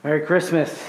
Merry Christmas.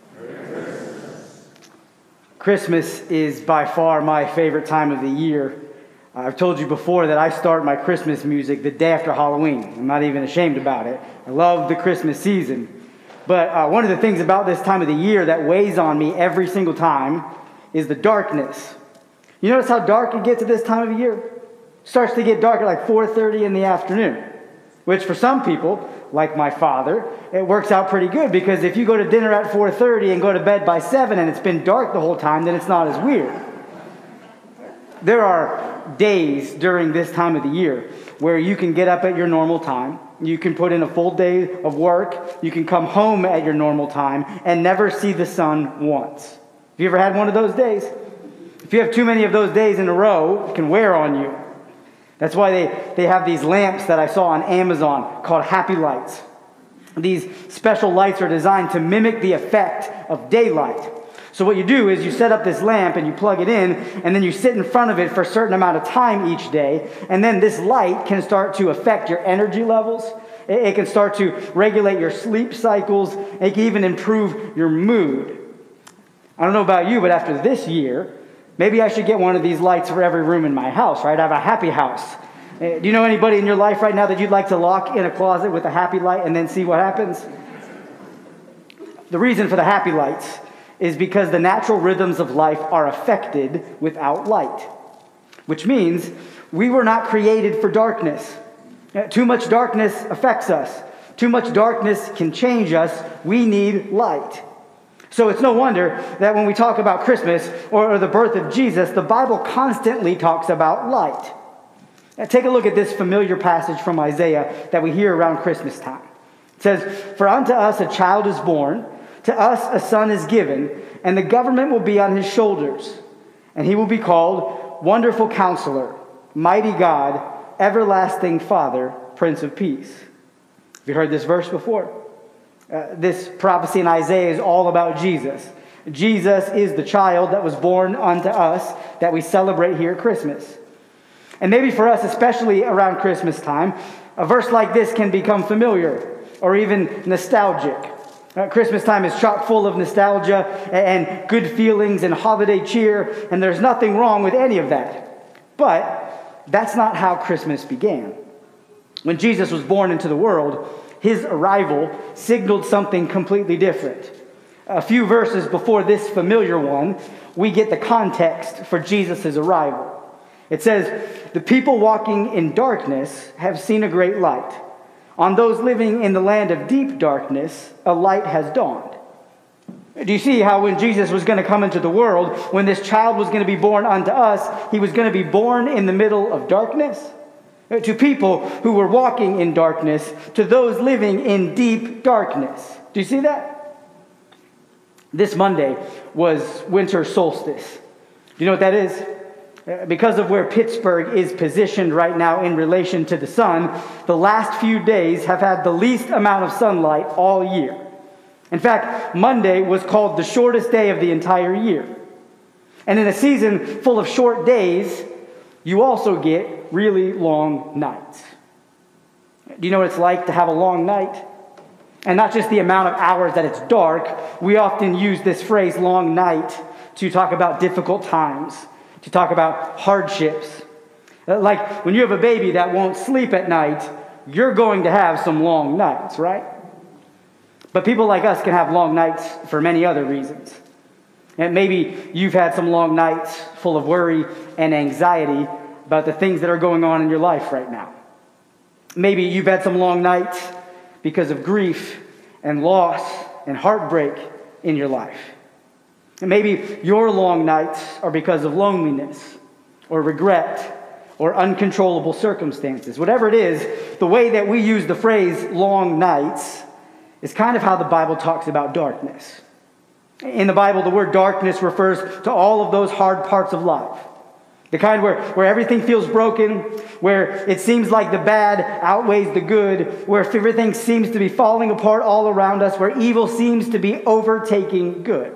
Christmas is by far my favorite time of the year. I've told you before that I start my Christmas music the day after Halloween. I'm not even ashamed about it. I love the Christmas season. But one of the things about this time of the year that weighs on me every single time is the darkness. You notice how dark it gets at this time of year? It starts to get dark at like 4:30 in the afternoon, which for some people, like my father, it works out pretty good, because if you go to dinner at 4:30 and go to bed by 7 and it's been dark the whole time, then it's not as weird. There are days during this time of the year where you can get up at your normal time, you can put in a full day of work, you can come home at your normal time and never see the sun once. Have you ever had one of those days? If you have too many of those days in a row, it can wear on you. That's why they have these lamps that I saw on Amazon called Happy Lights. These special lights are designed to mimic the effect of daylight. So what you do is you set up this lamp and you plug it in, and then you sit in front of it for a certain amount of time each day, and then this light can start to affect your energy levels. It can start to regulate your sleep cycles. It can even improve your mood. I don't know about you, but after this year, maybe I should get one of these lights for every room in my house, right? I have a happy house. Do you know anybody in your life right now that you'd like to lock in a closet with a happy light and then see what happens? The reason for the happy lights is because the natural rhythms of life are affected without light, which means we were not created for darkness. Too much darkness affects us. Too much darkness can change us. We need light. So it's no wonder that when we talk about Christmas or the birth of Jesus, the Bible constantly talks about light. Now, take a look at this familiar passage from Isaiah that we hear around Christmas time. It says, "For unto us a child is born, to us a son is given, and the government will be on his shoulders. And he will be called Wonderful Counselor, Mighty God, Everlasting Father, Prince of Peace." Have you heard this verse before? This prophecy in Isaiah is all about Jesus. Jesus is the child that was born unto us that we celebrate here at Christmas. And maybe for us, especially around Christmas time, a verse like this can become familiar or even nostalgic. Christmas time is chock full of nostalgia and good feelings and holiday cheer, and there's nothing wrong with any of that. But that's not how Christmas began. When Jesus was born into the world, his arrival signaled something completely different. A few verses before this familiar one, we get the context for Jesus' arrival. It says, "The people walking in darkness have seen a great light. On those living in the land of deep darkness, a light has dawned." Do you see how when Jesus was going to come into the world, when this child was going to be born unto us, he was going to be born in the middle of darkness? To people who were walking in darkness, to those living in deep darkness. Do you see that? This Monday was winter solstice. Do you know what that is? Because of where Pittsburgh is positioned right now in relation to the sun, the last few days have had the least amount of sunlight all year. In fact, Monday was called the shortest day of the entire year. And in a season full of short days, you also get really long nights. Do you know what it's like to have a long night? And not just the amount of hours that it's dark. We often use this phrase, long night, to talk about difficult times, to talk about hardships. Like when you have a baby that won't sleep at night, you're going to have some long nights, right? But people like us can have long nights for many other reasons. And maybe you've had some long nights full of worry and anxiety about the things that are going on in your life right now. Maybe you've had some long nights because of grief and loss and heartbreak in your life. And maybe your long nights are because of loneliness or regret or uncontrollable circumstances. Whatever it is, the way that we use the phrase long nights is kind of how the Bible talks about darkness. In the Bible, the word darkness refers to all of those hard parts of life. The kind where everything feels broken, where it seems like the bad outweighs the good, where everything seems to be falling apart all around us, where evil seems to be overtaking good.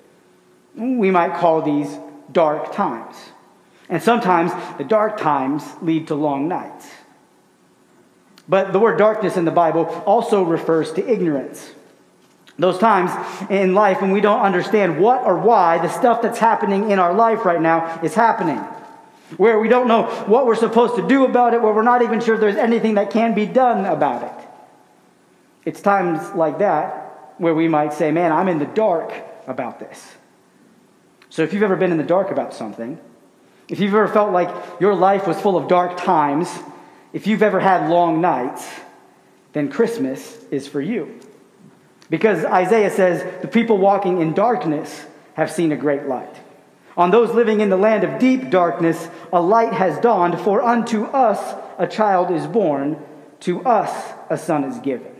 We might call these dark times. And sometimes the dark times lead to long nights. But the word darkness in the Bible also refers to ignorance. Those times in life when we don't understand what or why the stuff that's happening in our life right now is happening. Where we don't know what we're supposed to do about it, where we're not even sure there's anything that can be done about it. It's times like that where we might say, man, I'm in the dark about this. So if you've ever been in the dark about something, if you've ever felt like your life was full of dark times, if you've ever had long nights, then Christmas is for you. Because Isaiah says, the people walking in darkness have seen a great light. On those living in the land of deep darkness, a light has dawned, for unto us a child is born, to us a son is given.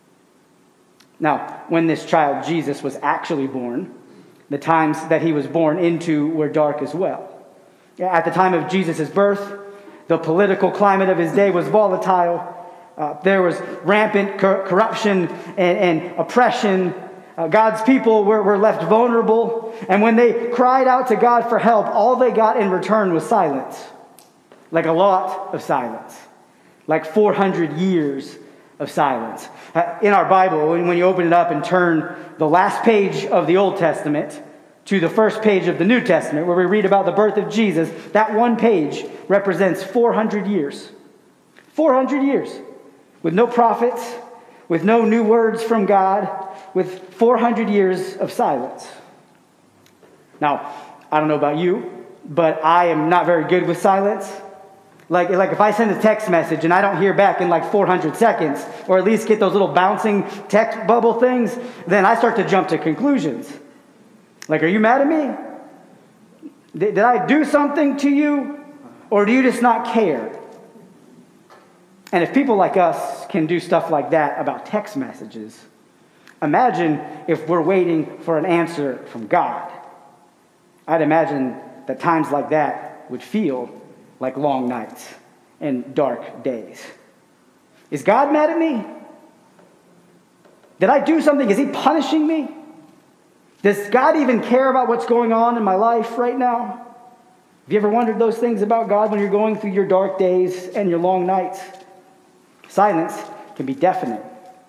Now, when this child Jesus was actually born, the times that he was born into were dark as well. At the time of Jesus' birth, the political climate of his day was volatile. There was rampant corruption and oppression. God's people were left vulnerable. And when they cried out to God for help, all they got in return was silence. Like a lot of silence. Like 400 years of silence. In our Bible, when you open it up and turn the last page of the Old Testament to the first page of the New Testament, where we read about the birth of Jesus, that one page represents 400 years. 400 years. With no prophets, with no new words from God, with 400 years of silence. Now, I don't know about you, but I am not very good with silence. Like if I send a text message and I don't hear back in like 400 seconds, or at least get those little bouncing text bubble things, then I start to jump to conclusions. Like, are you mad at me? Did I do something to you? Or do you just not care? And if people like us can do stuff like that about text messages, imagine if we're waiting for an answer from God. I'd imagine that times like that would feel like long nights and dark days. Is God mad at me? Did I do something? Is he punishing me? Does God even care about what's going on in my life right now? Have you ever wondered those things about God when you're going through your dark days and your long nights? Silence can be deafening.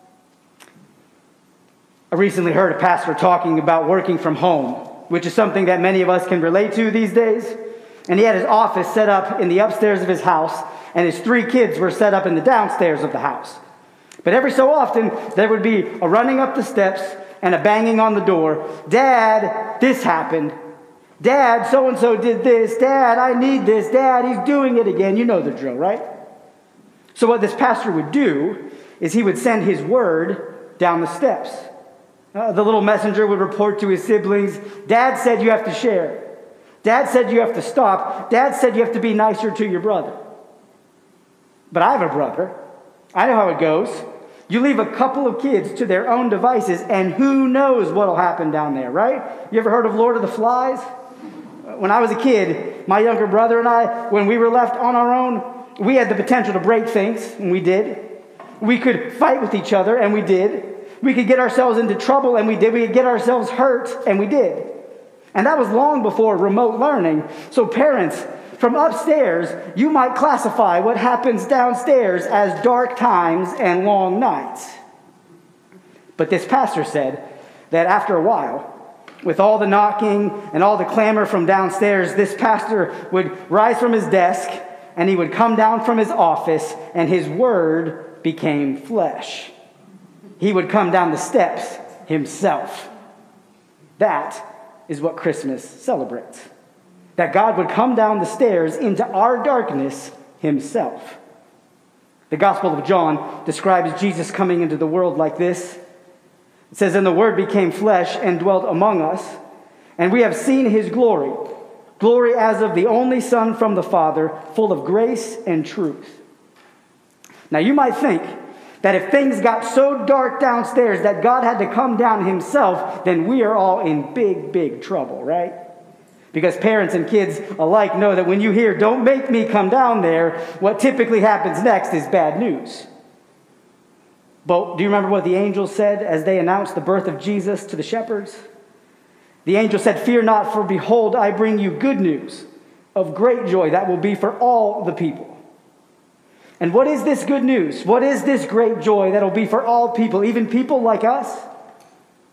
I recently heard a pastor talking about working from home, which is something that many of us can relate to these days. And he had his office set up in the upstairs of his house, and his 3 kids were set up in the downstairs of the house. But every so often, there would be a running up the steps and a banging on the door. Dad, this happened. Dad, so-and-so did this. Dad, I need this. Dad, he's doing it again. You know the drill, right? So what this pastor would do is he would send his word down the steps. The little messenger would report to his siblings, Dad said you have to share. Dad said you have to stop. Dad said you have to be nicer to your brother. But I have a brother. I know how it goes. You leave a couple of kids to their own devices, and who knows what will happen down there, right? You ever heard of Lord of the Flies? When I was a kid, my younger brother and I, when we were left on our own, we had the potential to break things, and we did. We could fight with each other, and we did. We could get ourselves into trouble, and we did. We could get ourselves hurt, and we did. And that was long before remote learning. So parents, from upstairs, you might classify what happens downstairs as dark times and long nights. But this pastor said that after a while, with all the knocking and all the clamor from downstairs, this pastor would rise from his desk and he would come down from his office and his word became flesh. He would come down the steps himself. That is what Christmas celebrates. That God would come down the stairs into our darkness himself. The Gospel of John describes Jesus coming into the world like this. It says, "And the Word became flesh and dwelt among us, and we have seen his glory, glory as of the only Son from the Father, full of grace and truth." Now you might think that if things got so dark downstairs that God had to come down himself, then we are all in big, big trouble, right? Because parents and kids alike know that when you hear, "Don't make me come down there," what typically happens next is bad news. But do you remember what the angels said as they announced the birth of Jesus to the shepherds? The angel said, "Fear not, for behold, I bring you good news of great joy that will be for all the people." And what is this good news? What is this great joy that will be for all people, even people like us?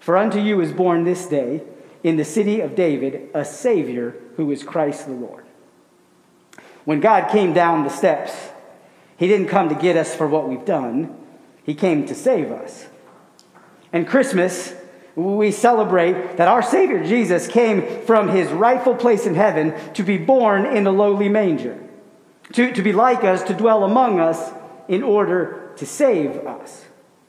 For unto you is born this day in the city of David a Savior who is Christ the Lord. When God came down the steps, he didn't come to get us for what we've done. He came to save us. And Christmas, we celebrate that our Savior Jesus came from his rightful place in heaven to be born in a lowly manger, to be like us, to dwell among us in order to save us.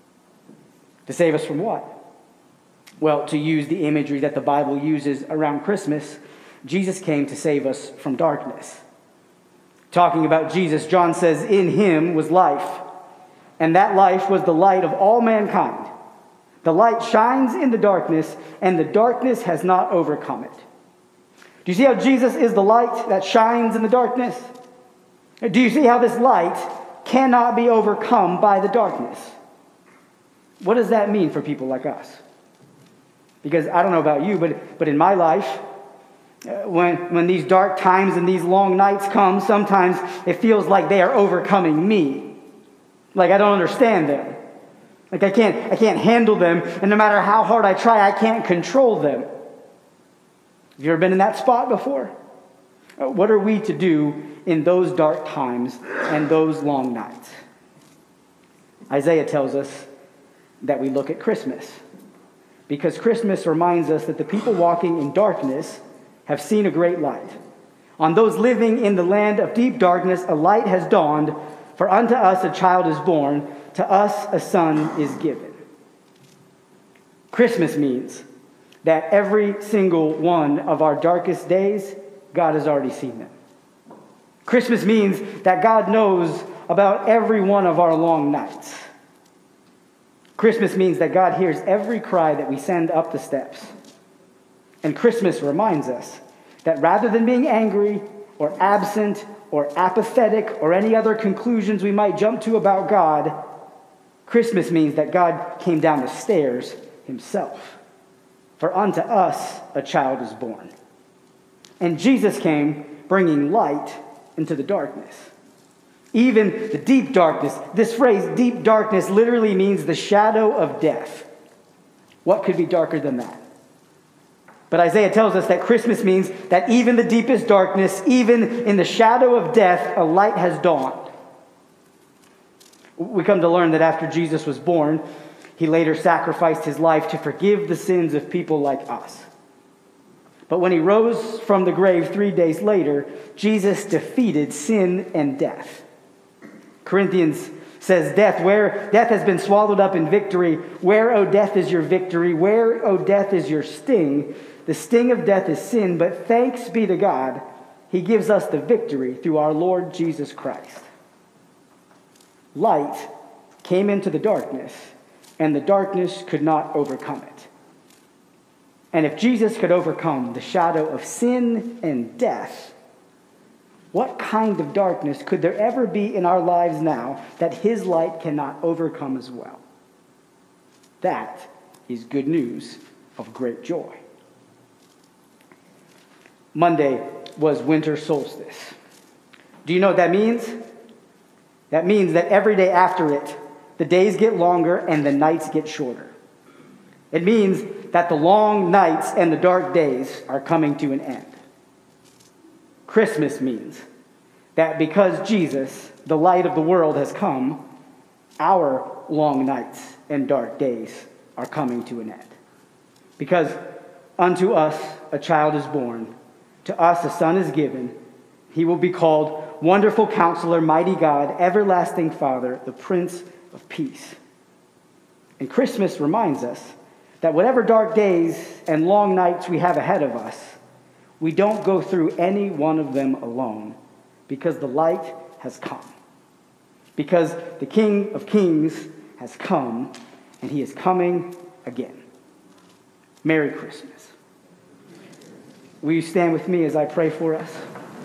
To save us from what? Well, to use the imagery that the Bible uses around Christmas, Jesus came to save us from darkness. Talking about Jesus, John says, in him was life, and that life was the light of all mankind. The light shines in the darkness, and the darkness has not overcome it. Do you see how Jesus is the light that shines in the darkness? Do you see how this light cannot be overcome by the darkness? What does that mean for people like us? Because I don't know about you, but in my life, when these dark times and these long nights come, sometimes it feels like they are overcoming me. Like I don't understand them. Like I can't handle them, and no matter how hard I try, I can't control them. Have you ever been in that spot before? What are we to do in those dark times and those long nights? Isaiah tells us that we look at Christmas, because Christmas reminds us that the people walking in darkness have seen a great light. On those living in the land of deep darkness, a light has dawned, for unto us a child is born, to us a son is given. Christmas means that every single one of our darkest days, God has already seen them. Christmas means that God knows about every one of our long nights. Christmas means that God hears every cry that we send up the steps. And Christmas reminds us that rather than being angry or absent or apathetic or any other conclusions we might jump to about God, Christmas means that God came down the stairs himself. For unto us a child is born. And Jesus came bringing light into the darkness. Even the deep darkness. This phrase, deep darkness, literally means the shadow of death. What could be darker than that? But Isaiah tells us that Christmas means that even the deepest darkness, even in the shadow of death, a light has dawned. We come to learn that after Jesus was born, he later sacrificed his life to forgive the sins of people like us. But when he rose from the grave 3 days later, Jesus defeated sin and death. Corinthians says, where death has been swallowed up in victory, where, O death, is your victory? Where, O death, is your sting? The sting of death is sin, but thanks be to God, he gives us the victory through our Lord Jesus Christ. Light came into the darkness, and the darkness could not overcome it. And if Jesus could overcome the shadow of sin and death, what kind of darkness could there ever be in our lives now that his light cannot overcome as well? That is good news of great joy. Monday was winter solstice. Do you know what that means? That means that every day after it, the days get longer and the nights get shorter. It means that the long nights and the dark days are coming to an end. Christmas means that because Jesus, the light of the world, has come, our long nights and dark days are coming to an end. Because unto us a child is born, to us a son is given. He will be called Wonderful Counselor, Mighty God, Everlasting Father, the Prince of Peace. And Christmas reminds us that whatever dark days and long nights we have ahead of us, we don't go through any one of them alone, because the light has come. Because the King of Kings has come, and he is coming again. Merry Christmas. Will you stand with me as I pray for us?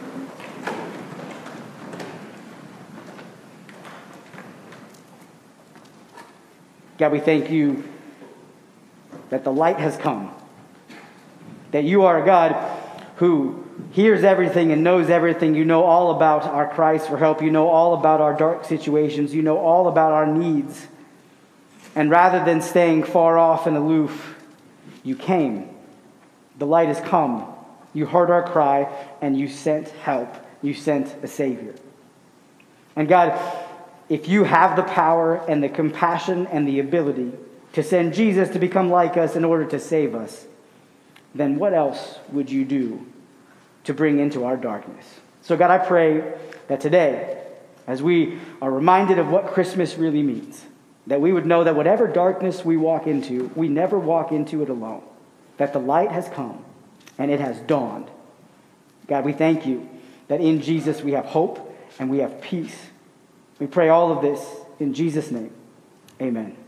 God, we thank you that the light has come, that you are a God who hears everything and knows everything. You know all about our cries for help. You know all about our dark situations. You know all about our needs. And rather than staying far off and aloof, You came. The light has come. You heard our cry, and you sent help. You sent a Savior. And God, if you have the power and the compassion and the ability to send Jesus to become like us in order to save us, then what else would you do to bring into our darkness? So God, I pray that today, as we are reminded of what Christmas really means, that we would know that whatever darkness we walk into, we never walk into it alone. That the light has come and it has dawned. God, we thank you that in Jesus we have hope and we have peace. We pray all of this in Jesus' name. Amen.